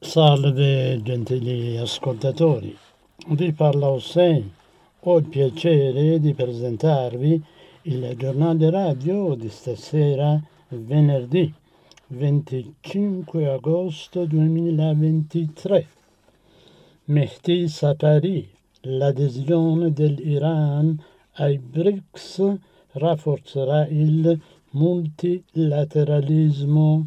Salve gentili ascoltatori, vi parla Hossein. Ho il piacere di presentarvi il giornale radio di stasera, venerdì 25 agosto 2023. Mehdi Safari, l'adesione dell'Iran ai BRICS rafforzerà il multilateralismo.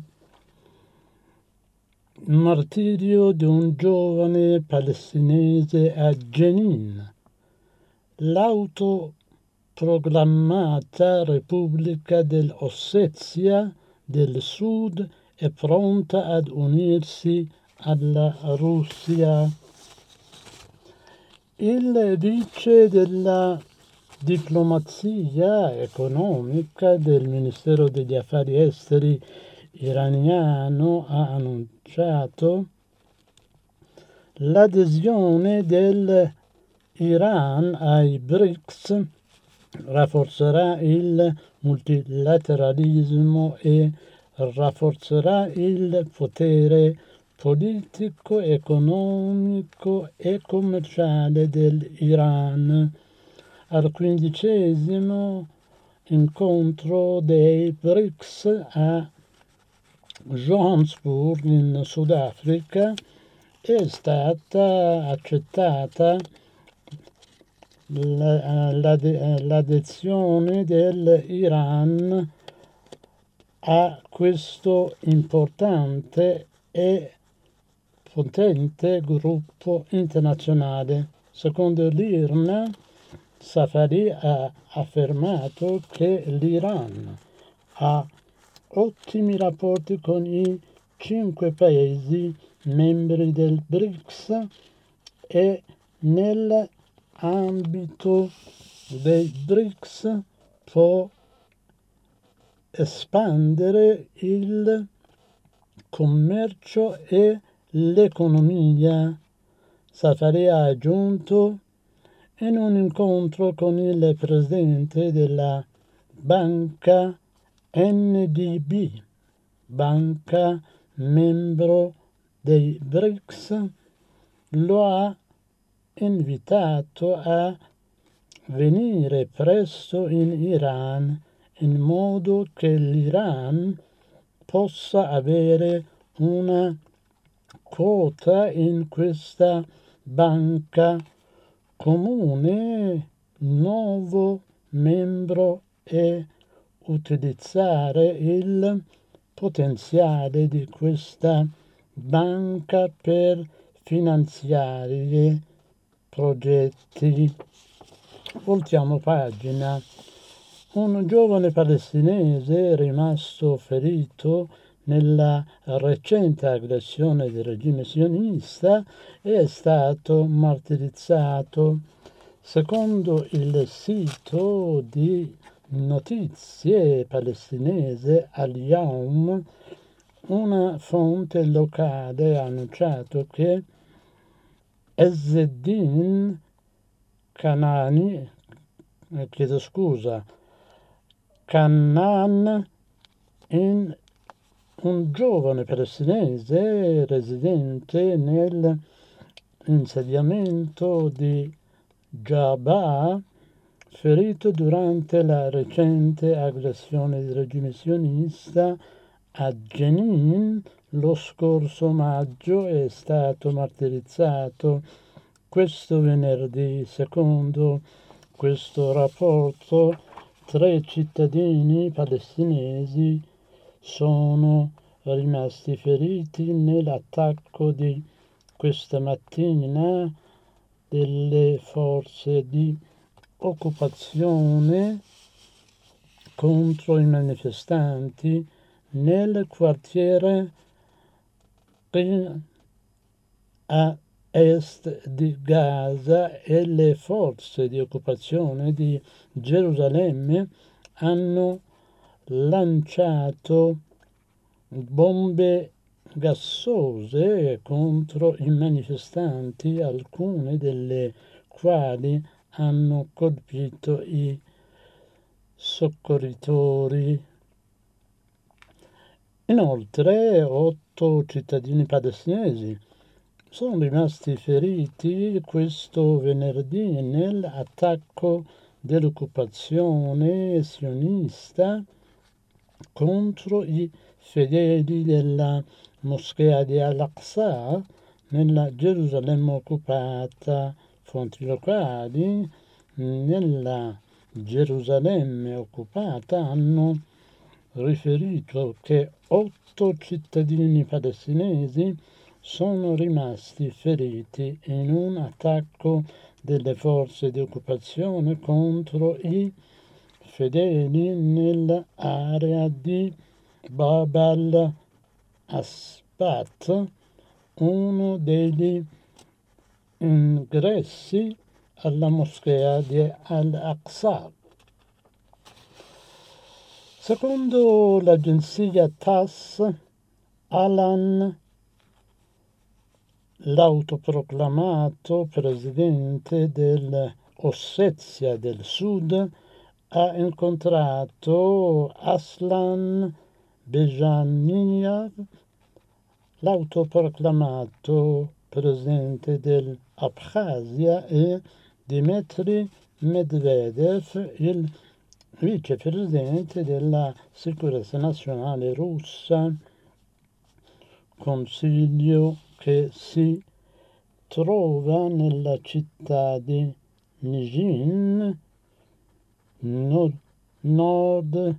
Martirio di un giovane palestinese a Jenin. L'autoproclamata Repubblica dell'Ossetia del Sud è pronta ad unirsi alla Russia. Il vice della diplomazia economica del Ministero degli Affari Esteri iraniano ha annunciato l'adesione dell'Iran ai BRICS rafforzerà il multilateralismo e rafforzerà il potere politico, economico e commerciale dell'Iran. Al 15° incontro dei BRICS a Johannesburg in Sudafrica è stata accettata l'adesione dell'Iran a questo importante e potente gruppo internazionale. Secondo l'IRNA, Safari ha affermato che l'Iran ha ottimi rapporti con i 5 paesi membri del BRICS e nell'ambito dei BRICS può espandere il commercio e l'economia. Safari ha aggiunto: in un incontro con il presidente della banca NDB, banca membro dei BRICS, lo ha invitato a venire presto in Iran in modo che l'Iran possa avere una quota in questa banca comune nuovo membro e utilizzare il potenziale di questa banca per finanziare progetti. Voltiamo pagina. Un giovane palestinese è rimasto ferito nella recente aggressione del regime sionista e è stato martirizzato. Secondo il sito di notizie palestinese Al-Yawm, una fonte locale ha annunciato che Ezzeddin Kanani, Canaan, un giovane palestinese residente nell'insediamento di Jabaa, ferito durante la recente aggressione del regime sionista a Jenin lo scorso maggio, è stato martirizzato questo venerdì. Secondo questo rapporto, 3 cittadini palestinesi sono rimasti feriti nell'attacco di questa mattina delle forze di occupazione contro i manifestanti nel quartiere a est di Gaza, e le forze di occupazione di Gerusalemme hanno lanciato bombe gassose contro i manifestanti, alcune delle quali hanno colpito i soccorritori. Inoltre, 8 cittadini palestinesi sono rimasti feriti questo venerdì nell'attacco dell'occupazione sionista contro i fedeli della moschea di Al-Aqsa nella Gerusalemme occupata. Fonti locali nella Gerusalemme occupata hanno riferito che 8 cittadini palestinesi sono rimasti feriti in un attacco delle forze di occupazione contro i fedeli nell'area di Bab al-Asbat, uno degli ingressi alla moschea di Al-Aqsa. Secondo l'agenzia TASS, Alan, l'autoproclamato presidente dell'Ossetia del Sud, ha incontrato Aslan Bejanian, l'autoproclamato presidente dell'Abkhazia, e Dmitry Medvedev, il vicepresidente della sicurezza nazionale russa, consiglio che si trova nella città di Nizhyn, nord,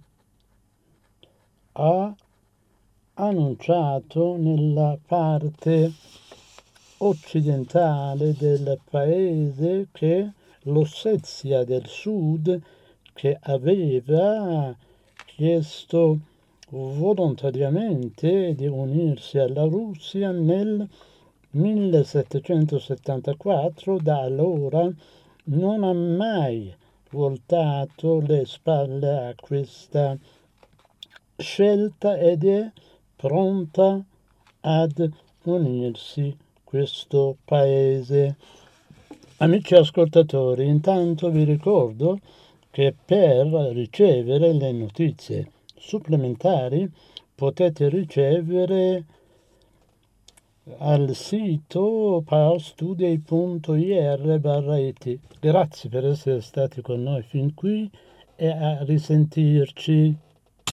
ha annunciato nella parte occidentale del paese che l'Ossetia del Sud, che aveva chiesto volontariamente di unirsi alla Russia nel 1774, da allora non ha mai voltato le spalle a questa scelta ed è pronta ad unirsi questo paese. Amici ascoltatori, intanto vi ricordo che per ricevere le notizie supplementari potete ricevere al sito powerstudy.ir/it. Grazie per essere stati con noi fin qui e a risentirci.